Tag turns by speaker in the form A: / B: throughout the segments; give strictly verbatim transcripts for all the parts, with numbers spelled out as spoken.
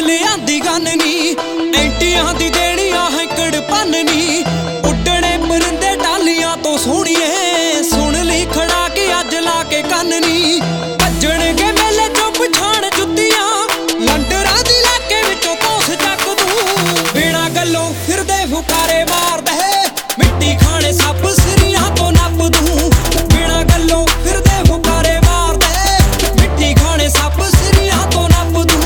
A: लियांदी gun नी एंटियां दी देनियां हैकड़ भन नी उड्डणे परिंदे डालियां तो सोहणिए सुन ली खड़ा के अज ला के कन नी भज्जणगे मेले चों पछाण जुत्तियां लंडरां दी लाके विचों तोस चक दूं बिना गल्लों फिरदे फुकारे मारदे मिट्टी खाने सप सिरियां तो नप दूं बिना गल्लों फिरदे फुकारे मारदे मिट्टी खाने सप सिरियां तो नप दूं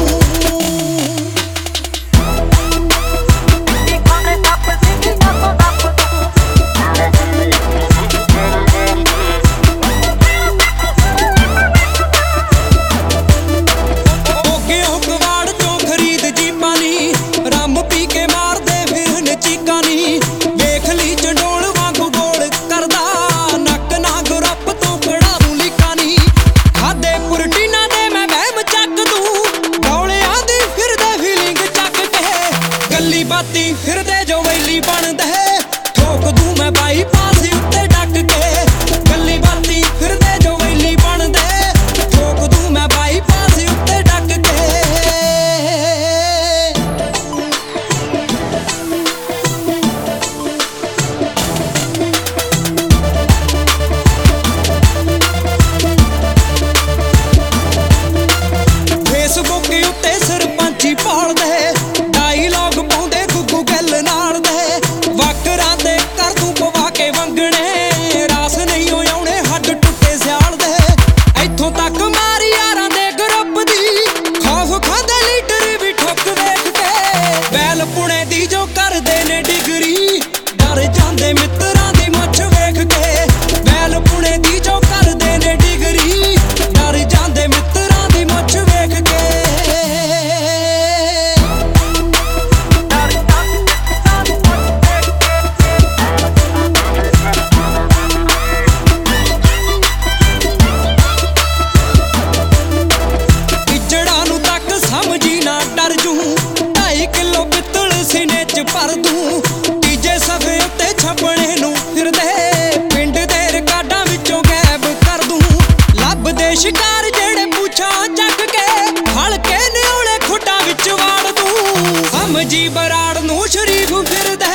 A: फिरदे जो वैली बनदे ठोक दूं मैं बाई पास उत्ते डक के गली बाती फिरदे जो वैली बनदे ठोक दूं मैं बाई पास उत्ते डक के फेसबुक उत्ते सरपंची पालदे डायलॉग पाउंदे गुग्गू गल नाल दे वकरां दे कर तूं पवा के वंगणे रास नहीं हो आउणे हड्ड टुੱਟੇ सियाल दे इत्थों तक मारी यारां दे ग्रुप दी खौफ खांदे लीडर भी ठुक वेख के बैल पुणे दी जो करदे ने डिगरी डर जांदे मित्तरां दी मुੱਛ वेख के बैल पुणे दी जो करदे ने डिगरी डर जांदे मित्तरां दी मुੱਛ वेख के पर दूं तीजे सफे उत्ते छपणे नूं फिरदे पिंड दे रिकार्डां विचों गैब कर दूं लभदे शिकार जेड़े पूछां चक के हलके निओले खुट्टां विच वाड़ दूं समझी बराड़ नूं शरीफ फिरदे